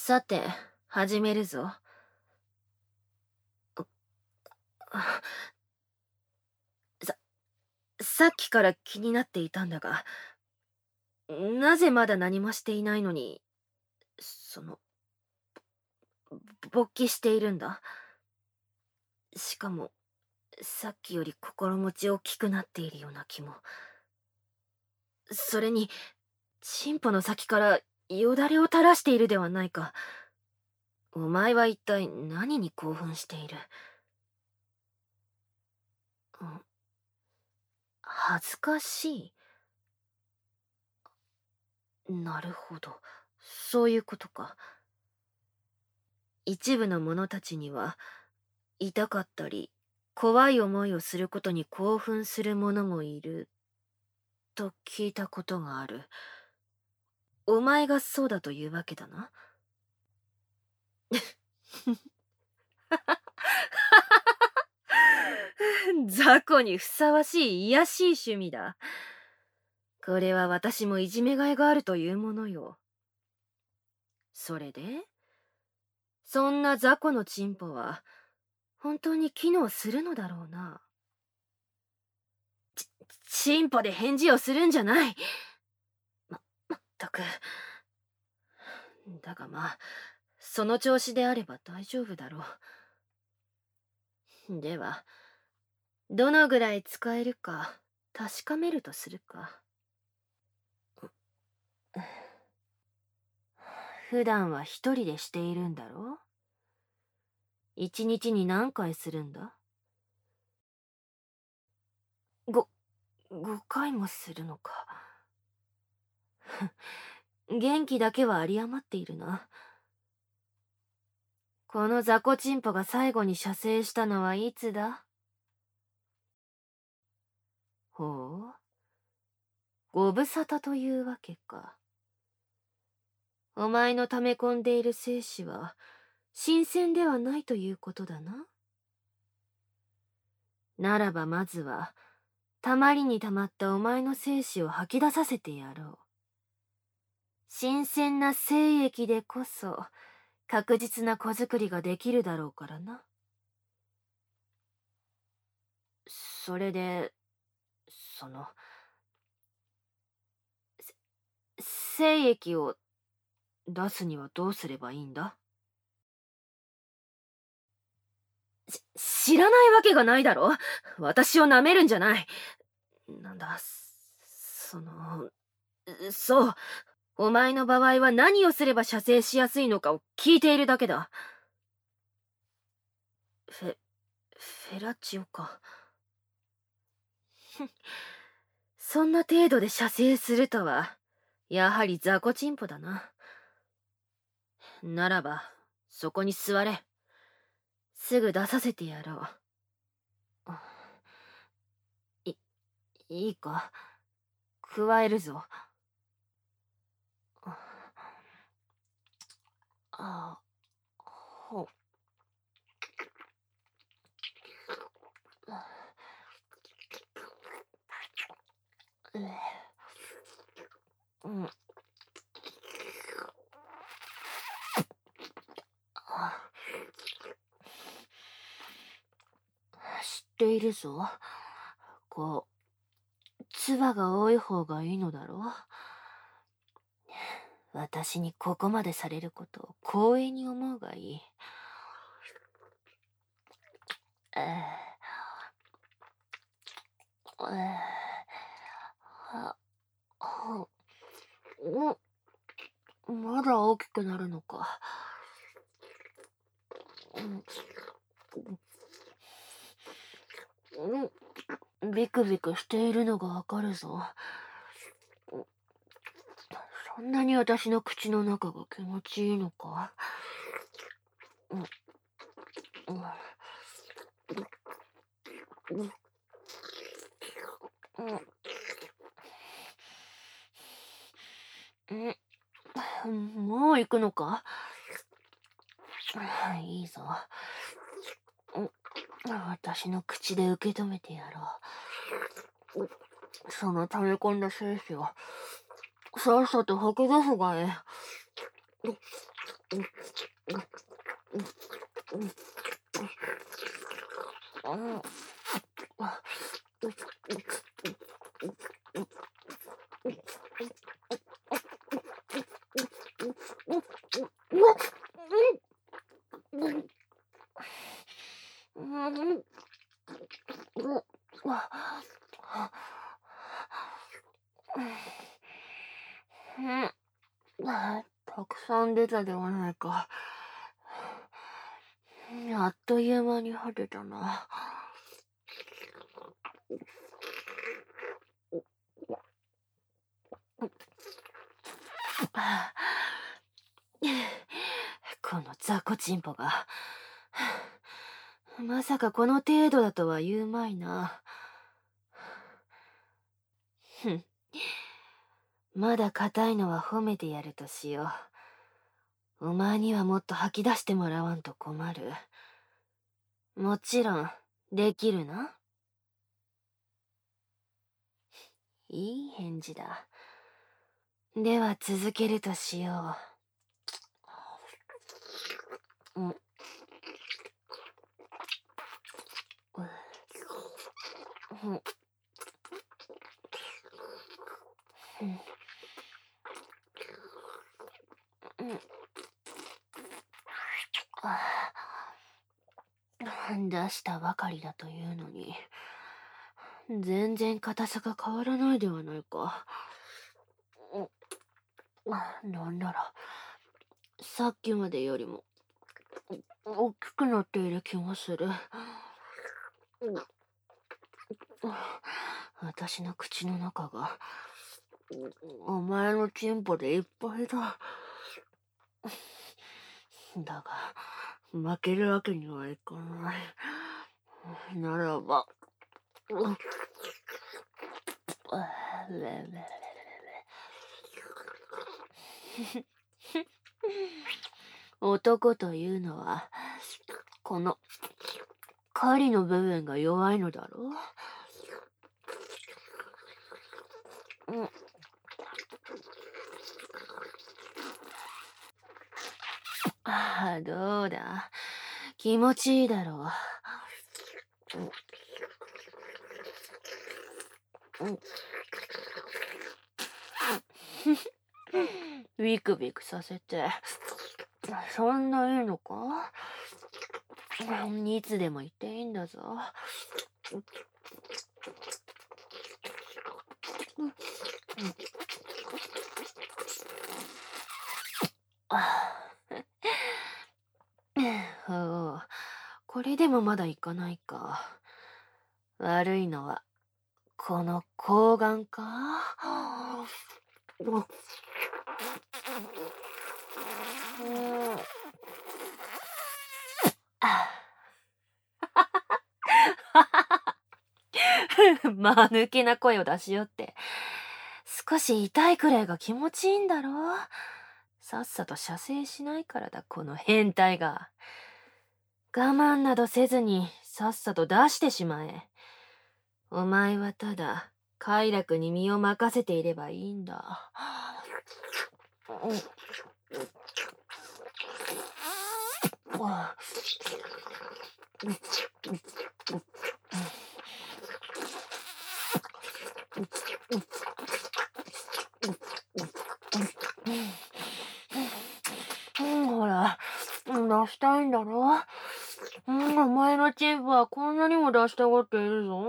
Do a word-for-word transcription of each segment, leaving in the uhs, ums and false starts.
さて、始めるぞ。あさ、さっきから気になっていたんだが、なぜまだ何もしていないのに、その、勃起しているんだ。しかも、さっきより心持ち大きくなっているような気も。それに、チンポの先からよだれを垂らしているではないか。お前は一体何に興奮している？うん、恥ずかしい？なるほど。そういうことか。一部の者たちには、痛かったり、怖い思いをすることに興奮する者もいる、と聞いたことがある。お前がそうだというわけだな。雑魚にふさわしい卑しい趣味だ。これは私もいじめがいがあるというものよ。それでそんな雑魚のチンポは、本当に機能するのだろうな。ち、チンポで返事をするんじゃない。ま、まったく。だがまあ、その調子であれば大丈夫だろう。では、どのぐらい使えるか確かめるとするか。普段は一人でしているんだろう？一日に何回するんだ？ご、五回もするのか。元気だけは有り余っているな。この雑魚チンポが最後に射精したのはいつだ？ほう。ご無沙汰というわけか。お前の溜め込んでいる精子は、新鮮ではないということだな。ならばまずは、たまりにたまったお前の精子を吐き出させてやろう。新鮮な精液でこそ、確実な子作りができるだろうからな。それで、その、精液を出すにはどうすればいいんだ？し、知らないわけがないだろ。私を舐めるんじゃない。なんだ、その、そう。お前の場合は何をすれば射精しやすいのかを聞いているだけだ。フェ、フェラチオか。そんな程度で射精するとは、やはり雑魚チンポだな。ならば、そこに座れ。すぐ出させてやろう。い、いいか。加えるぞ。あ、ほ、うん。知っているぞ。こう、唾が多い方がいいのだろう。私にここまでされることを光栄に思うがいい。えー、えー、は、は、うん、まだ大きくなるのか。うん、ビクビクしているのがわかるぞ。そんなに私の口の中が気持ちいいのか。うん、うん、うん、もう行くのか。いいぞ。私の口で受け止めてやろう。その溜め込んだ精子をさっさと吐き出すがええ。 たくさん出たではないか。あっという間に果てたな。この雑魚チンポが。まさかこの程度だとは言うまいな。ふん。まだ硬いのは褒めてやるとしよう。お前にはもっと吐き出してもらわんと困る。もちろん、できるな。いい返事だ。では続けるとしよう。うん。うん。出したばかりだというのに、全然硬さが変わらないではないか。なんなら、さっきまでよりも大きくなっている気がする。私の口の中がお前のチンポでいっぱいだ。だが、負けるわけにはいかない。ならば、男というのは、この狩りの部分が弱いのだろう。うん。ああ、どうだ。気持ちいいだろう。うん。ビクビクさせて。そんないいのか？いつでも言っていいんだぞ。おう、これでもまだいかないか。悪いのは、この睾丸か？間抜けな声を出しよって。少し痛いくらいが気持ちいいんだろう。さっさと射精しないからだ、この変態が。我慢などせずにさっさと出してしまえ。お前はただ快楽に身を任せていればいいんだ。うん、ほら、出したいんだろ。うん、お前のチンポはこんなにも出したがっているぞ。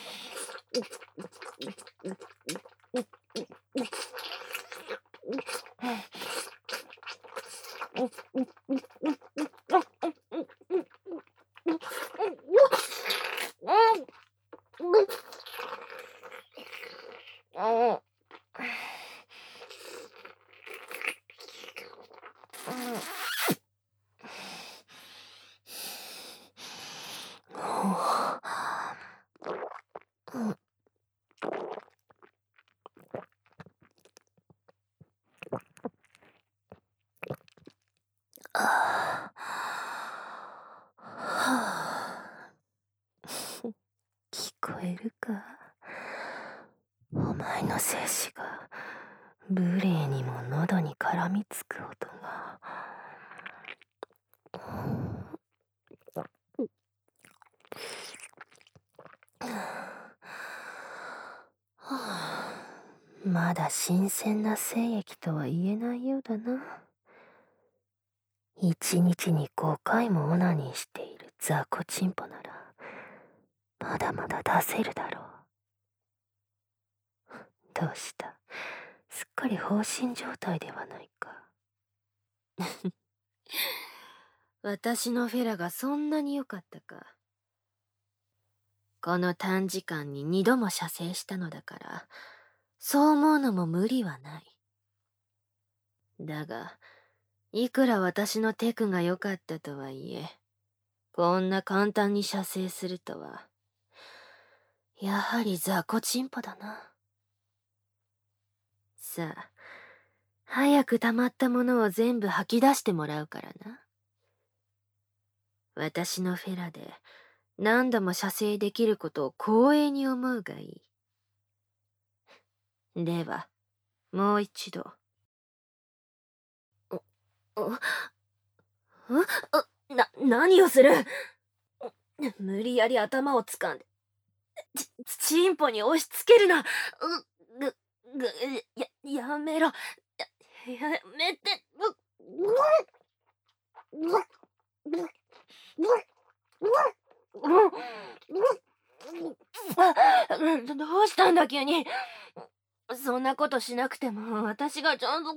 聞こえるか？お前の精子が無礼にも喉に絡みつく音が。 まだ新鮮な精液とは言えないようだな。一日にごかいもオナニーしている雑魚チンポなら、まだまだ出せるだろう。どうした？すっかり放心状態ではないか。私のフェラがそんなに良かったか。この短時間に二度も射精したのだから、そう思うのも無理はない。だが、いくら私のテクが良かったとはいえ、こんな簡単に射精するとは、やはり雑魚チンポだな。さあ、早く溜まったものを全部吐き出してもらうからな。私のフェラで何度も射精できることを光栄に思うがいい。では、もう一度。お、お、お、な、何をする？無理やり頭を掴んで、ち、チンポに押し付けるな。う、ぐ、ぐ、や、やめろ。や、やめて。う、う、う、う、どうしたんだ急に。そんなことしなくても私がちゃんと。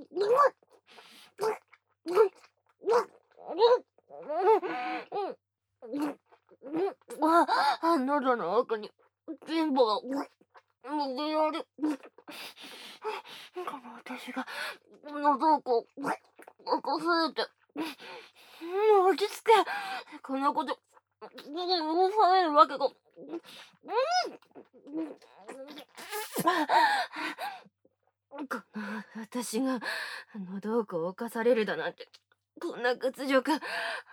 あ、喉の奥に全部が無理やり。この私が喉をこう起こされて。落ち着け。こんなこと許されるわけが。この私が喉奥を侵されるだなんて、こんな屈辱。あ、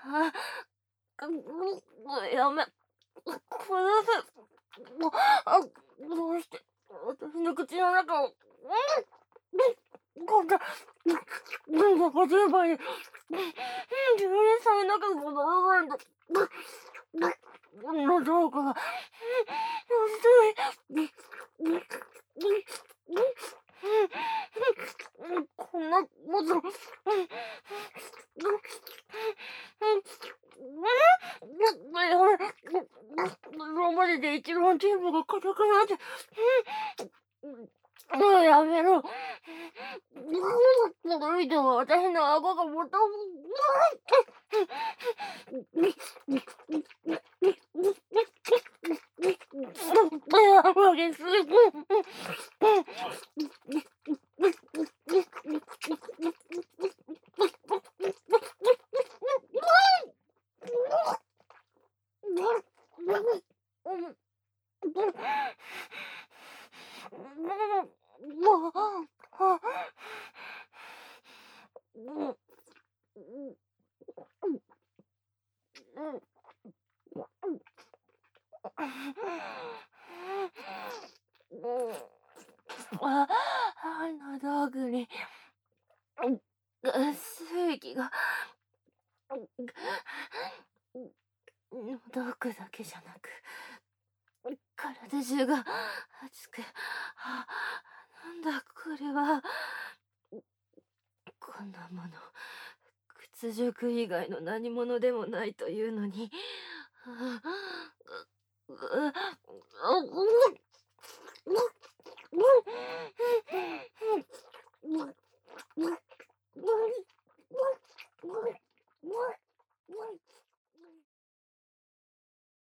やめ、殺せ。あ、どうして私の口の中を、こんな、なんかごじゅうばいに、じゅうにさいの中がならないんだ。喉奥が、薄い。こんなこと、今までで一番チンポが硬くなって、もうやめろ。この人は私の顎がもともと激しい。あ、喉奥に精液が。喉奥だけじゃなく体中が熱く、あ、なんだこれは。こんなもの屈辱以外の何者でもないというのに。